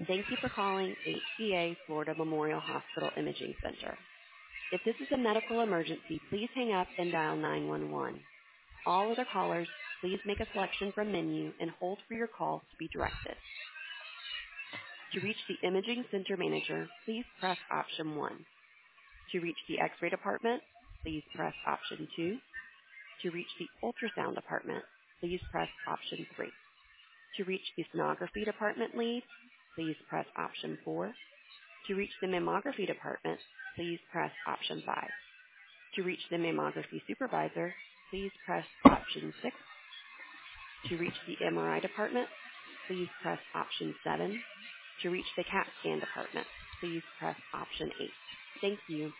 Thank you for calling HCA Florida Memorial Hospital Imaging Center. If this is a medical emergency, please hang up and dial 911. All other callers, please make a selection from menu and hold for your call to be directed. To reach the imaging center manager, please press option 1. To reach the x-ray department, please press option 2. To reach the ultrasound department, please press option 3. To reach the sonography department lead, please press option 4. To reach the mammography department, please press option 5. To reach the mammography supervisor, please press option 6. To reach the MRI department, please press option 7. To reach the CAT scan department, please press option 8. Thank you.